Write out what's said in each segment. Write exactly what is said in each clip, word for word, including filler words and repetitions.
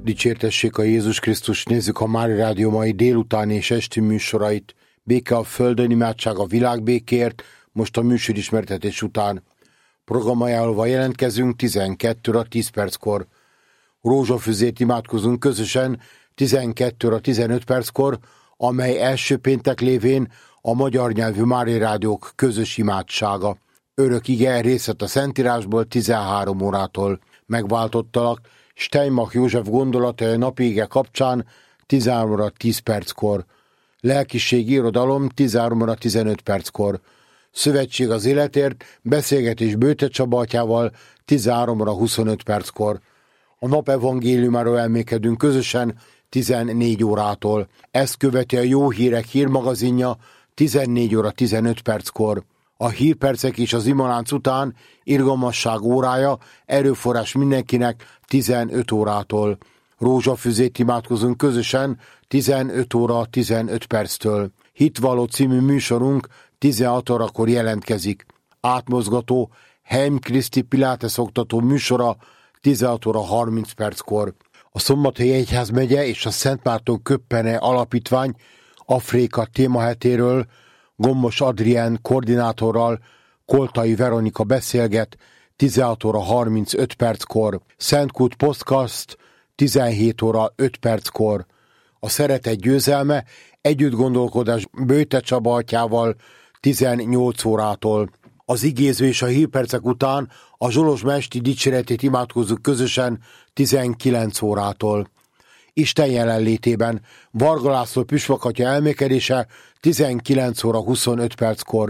Dicsértessék a Jézus Krisztus, nézzük a Mária Rádió mai délutáni és esti műsorait. Béke a földön, imádság a világbékért, most a műsorismertetés után. Programajánlóval jelentkezünk tizenkettő óra tíz perckor. Rózsafüzét imádkozunk közösen tizenkettő óra tizenöt perckor, amely első péntek lévén a magyar nyelvű Mária Rádiók közös imádsága. Örök ige részlet a Szentírásból tizenhárom órától. Megváltottalak Steinmach József gondolatai napi ige kapcsán tizenhárom óra tíz perckor. Lelkiségi irodalom tizenhárom óra tizenöt perckor. Szövetség az életért, beszélgetés Bőte Csaba atyával tizenhárom óra huszonöt perckor. A nap evangéliumáról elmékedünk közösen tizennégy órától. Ezt követi a Jó Hírek hírmagazinja tizennégy óra tizenöt perckor. A hírpercek és az imalánc után irgalmasság órája, erőforrás mindenkinek tizenöt órától. Rózsafüzét imádkozunk közösen tizenöt óra tizenöt perctől. Hitvalló című műsorunk tizenhat órakor jelentkezik. Átmozgató Heim Kriszti Pilates oktató műsora tizenhat óra harminc perckor. A Szombathelyi Egyházmegye és a Szent Márton Köppene Alapítvány Afrika témahetéről Gombos Adrián koordinátorral Koltai Veronika beszélget tizenhat óra harmincöt perckor. Szentkút Podcast tizenhét óra öt perckor. A Szeretet győzelme együttgondolkodás Bőte Csaba atyával tizennyolc órától. Az igéző és a hírpercek után a Zsolozsma esti dicséretét imádkozzuk közösen tizenkilenc órától. Isten jelenlétében Varga László püspökatya elmékedése tizenkilenc óra huszonöt perckor.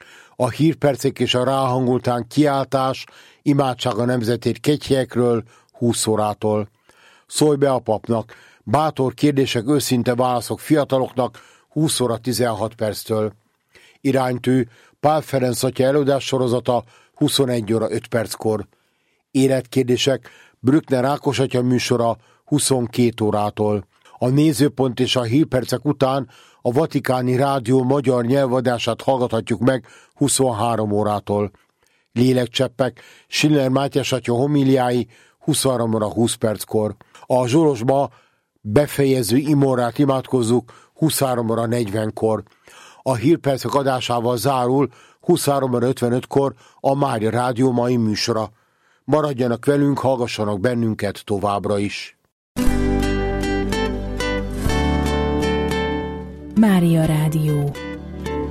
A hírpercek és a ráhangultán kiáltás, imádság a nemzetét kegyhelyekről húsz órától. Szólj be a papnak, bátor kérdések, őszinte válaszok fiataloknak húsz óra tizenhat perctől. Iránytű Pál Ferenc atya előadás sorozata huszonegy óra öt perckor. Életkérdések Brückner Ákos atya műsora huszonkét órától. A nézőpont és a hírpercek után a Vatikáni Rádió magyar nyelvadását hallgathatjuk meg huszonhárom órától. Lélekcseppek Schiller Mátyás atya homíliái huszonhárom óra húsz perckor. A Zsolozsma befejező imórát imádkozzuk huszonhárom óra negyvenkor. A hírpercek adásával zárul huszonhárom óra ötvenötkor a Mária Rádió mai műsora. Maradjanak velünk, hallgassanak bennünket továbbra is. Mária Rádió.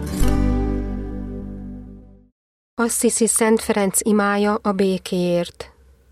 Assisi Szent Ferenc imája a békéért.